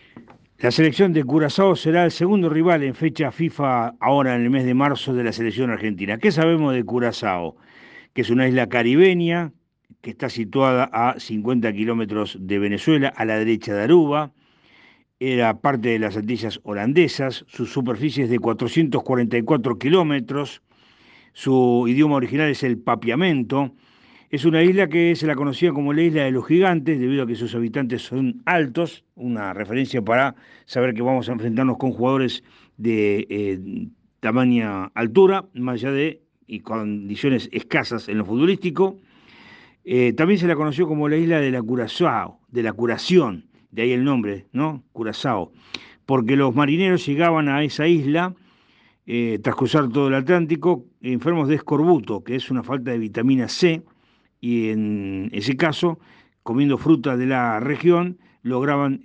La selección de Curazao será el segundo rival en fecha FIFA ahora en el mes de marzo de la selección argentina. ¿Qué sabemos de Curazao? Que es una isla caribeña que está situada a 50 kilómetros de Venezuela, a la derecha de Aruba. Era parte de las Antillas holandesas. Su superficie es de 444 kilómetros. Su idioma original es el papiamento. Es una isla que se la conocía como la isla de los gigantes, debido a que sus habitantes son altos, una referencia para saber que vamos a enfrentarnos con jugadores de tamaña altura, más allá de y condiciones escasas en lo futbolístico. También se la conoció como la isla de la Curazao, de la curación, de ahí el nombre, ¿no? Curazao, porque los marineros llegaban a esa isla tras cruzar todo el Atlántico, enfermos de escorbuto, que es una falta de vitamina C, y en ese caso, comiendo fruta de la región, lograban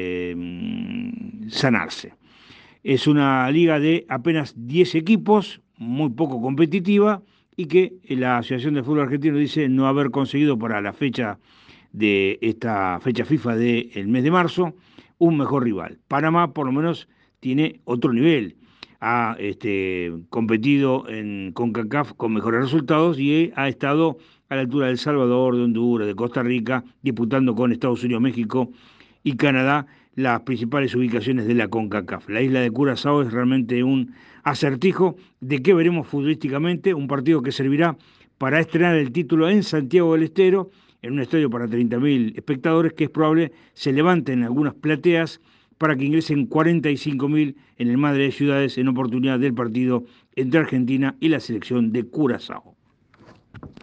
sanarse. Es una liga de apenas 10 equipos, muy poco competitiva, y que la Asociación de Fútbol Argentino dice no haber conseguido para la fecha de esta fecha FIFA del mes de marzo un mejor rival. Panamá por lo menos tiene otro nivel. Ha competido en CONCACAF con mejores resultados y ha estado a la altura de El Salvador, de Honduras, de Costa Rica, disputando con Estados Unidos, México y Canadá las principales ubicaciones de la CONCACAF. La isla de Curazao es realmente un acertijo de qué veremos futbolísticamente, un partido que servirá para estrenar el título en Santiago del Estero, en un estadio para 30.000 espectadores, que es probable se levanten algunas plateas para que ingresen 45.000 en el Madre de Ciudades en oportunidad del partido entre Argentina y la selección de Curazao.